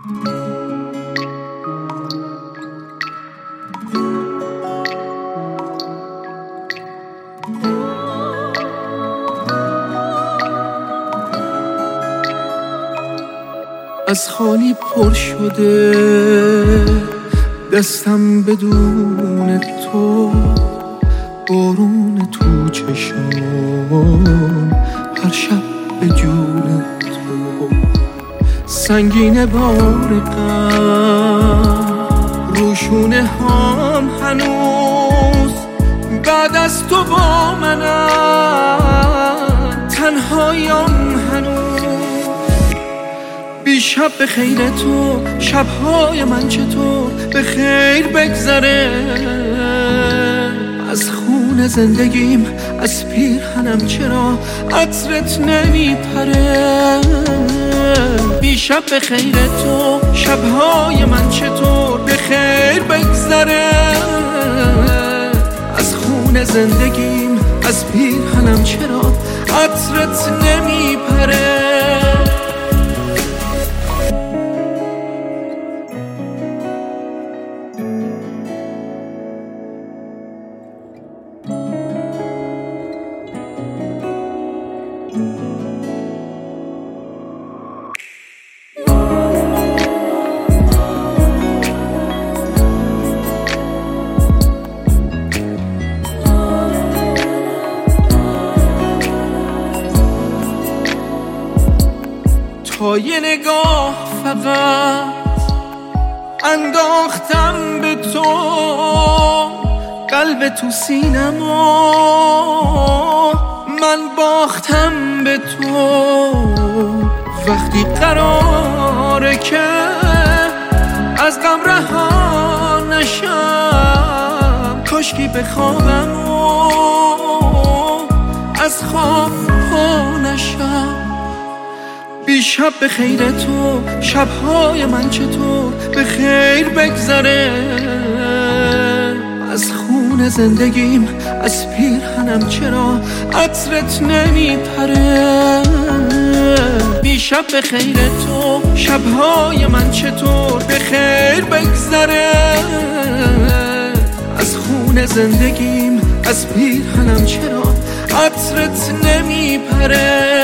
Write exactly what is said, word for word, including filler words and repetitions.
از خالی پر شده دستم بدون تو، بارون تو چشم هر شب به جون تو، سنگین بار غم روشونه هم هنوز بعد از تو با منم، تنهایم هنوز. بی شب به خیر تو، شبهای من چطور به خیر بگذره، از خون زندگیم از پیرهنم چرا عطرت نمیپره. بی شب به خیر تو، شبهای من چطور به خیر بگذره، از خون زندگیم از پیرهنم چرا عطرت نمیپره. تا یه نگاه فقط انداختم به تو، قلب تو سینما من باختم به تو. وقتی قراره که از غم رها نشم، کاشکی بخوابم و از خواب پا نشم. بی شب به خیر تو، شبهای من چطور به خیر بگذره، از خون زندگیم از پیرهنم چرا عطرت نمیپره. بی شب به خیر تو، شبهای من چطور به خیر بگذره، از خون زندگیم از پیرهنم چرا عطرت نمیپره.